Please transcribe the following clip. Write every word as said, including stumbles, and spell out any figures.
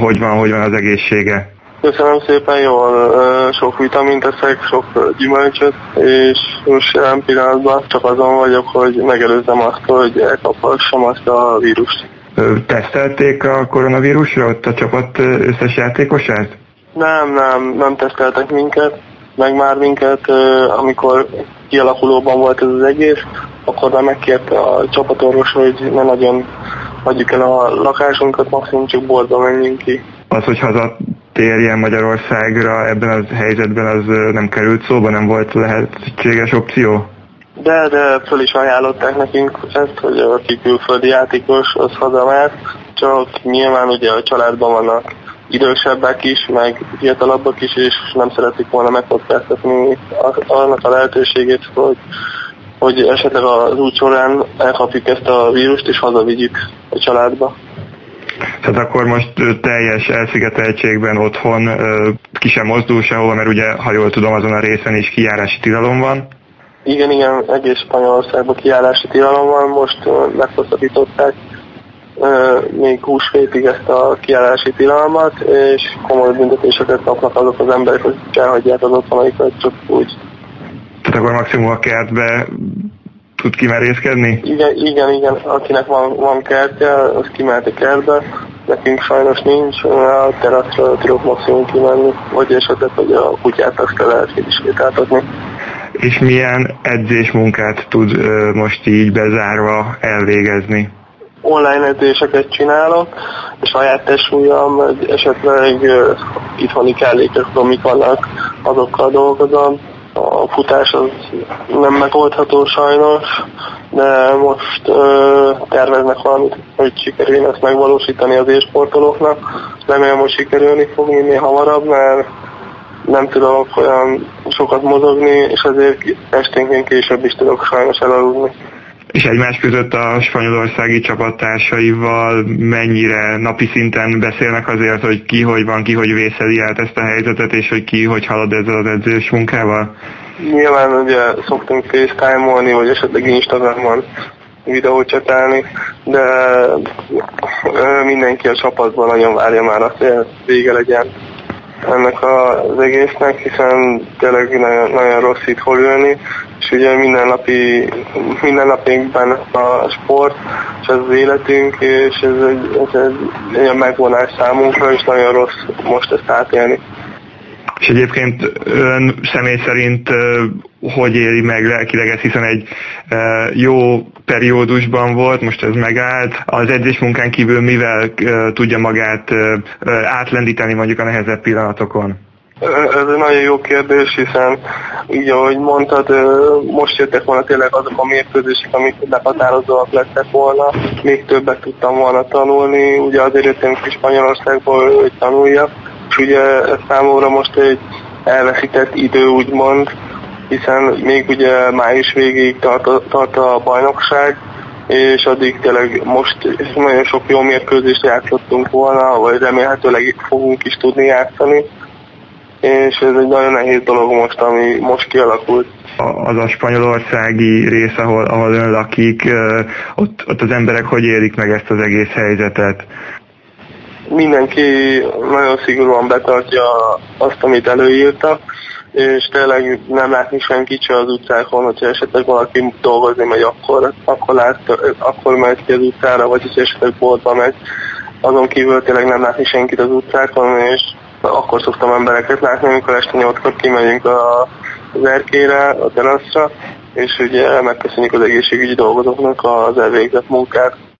hogy van, hogy van az egészsége? Köszönöm szépen, jól, sok vitamint eszek, sok gyümölcsöt, és most jelen pillanatban csak azon vagyok, hogy megelőzzem azt, hogy elkaphassam azt a vírust. Tesztelték a koronavírusra ott a csapat összes játékosát? Nem, nem, nem teszteltek minket, meg már minket, amikor kialakulóban volt ez az egész, akkor már megkérte a csapatorvos, hogy ne nagyon hagyjuk el a lakásunkat, maximum csak boltba menjünk ki. Az, hogy hazatérjen Magyarországra ebben a helyzetben, az nem került szóba, nem volt lehetséges opció? De, de föl is ajánlották nekünk ezt, hogy aki külföldi játékos, az hazamehet, csak nyilván ugye a családban vannak idősebbek is, meg fiatalabbak is, és nem szeretik volna megkockáztatni annak a lehetőségét, hogy, hogy esetleg az út során elkapjuk ezt a vírust, és hazavigyük a családba. Tehát akkor most teljes elszigeteltségben otthon ki sem mozdul sehova, mert ugye, ha jól tudom, azon a részen is kijárási tilalom van. Igen, igen, egész Spanyolországban kijárási tilalom van, most meghosszabbították még húsvétig ezt a kijárási tilalmat, és komoly büntetéseket kapnak azok az emberek, hogy elhagyják az otthonaikat, csak úgy. Tehát akkor maximum a kertbe tud kimerészkedni? Igen, igen, igen, akinek van, van kertje, az kimehet a kertbe, nekünk sajnos nincs, a teraszra tudok maximum kimenni, vagy esetleg, hogy a kutyát azt lehet kisétáltatni. És milyen edzésmunkát tud ö, most így bezárva elvégezni? Online edzéseket csinálok, a saját testsúlyam, esetleg uh, itthoni kellékek, amik vannak, azokkal dolgozom. A futás az nem megoldható sajnos, de most uh, terveznek valamit, hogy sikerüljön ezt megvalósítani az élsportolóknak. Remélem, hogy sikerülni fog minél hamarabb, mert nem tudok olyan sokat mozogni, és azért esténként később is tudok sajnos elaludni. És egymás között a spanyolországi csapattársaival mennyire napi szinten beszélnek azért, hogy ki hogy van, ki hogy vészeli át ezt a helyzetet, és hogy ki hogy halad ezzel az edzős munkával? Nyilván ugye szoktunk FaceTime-olni, vagy esetleg Instagramon videót csetálni, de mindenki a csapatban nagyon várja már azt, hogy vége legyen ennek az egésznek, hiszen tényleg nagyon, nagyon rossz itt hol ülni, és ugye mindennapi, mindennapinkben a sport, és ez az életünk, és ez egy, ez egy ilyen megvonás számunkra, és nagyon rossz most ezt átélni. És egyébként ön személy szerint hogy éli meg lelkileg ezt, hiszen egy jó periódusban volt, most ez megállt. Az edzésmunkán kívül mivel tudja magát átlendíteni mondjuk a nehezebb pillanatokon? Ez egy nagyon jó kérdés, hiszen így ahogy mondtad, most jöttek volna tényleg azok a mérkőzések, amik meghatározóak lettek volna, még többet tudtam volna tanulni, ugye azért jöttem ki Spanyolországból, hogy tanuljak, és ugye ez számomra most egy elveszített idő úgymond, hiszen még ugye május végéig tart, tart a bajnokság, és addig tényleg most nagyon sok jó mérkőzést játszottunk volna, vagy remélhetőleg fogunk is tudni játszani, és ez egy nagyon nehéz dolog most, ami most kialakult. Az a spanyolországi rész, ahol, ahol ön lakik, ott, ott az emberek hogy élik meg ezt az egész helyzetet? Mindenki nagyon szigorúan betartja azt, amit előírtak, és tényleg nem látni senkit se az utcákon, hogyha esetleg valaki dolgozni megy, akkor, akkor, lát, akkor megy ki az utcára, vagy hogyha esetleg boltba megy. Azon kívül tényleg nem látni senkit az utcákon, és akkor szoktam embereket látni, amikor este nyolckor kimegyünk a, az erkére, a teraszra, és ugye megköszönjük az egészségügyi dolgozóknak az elvégzett munkát.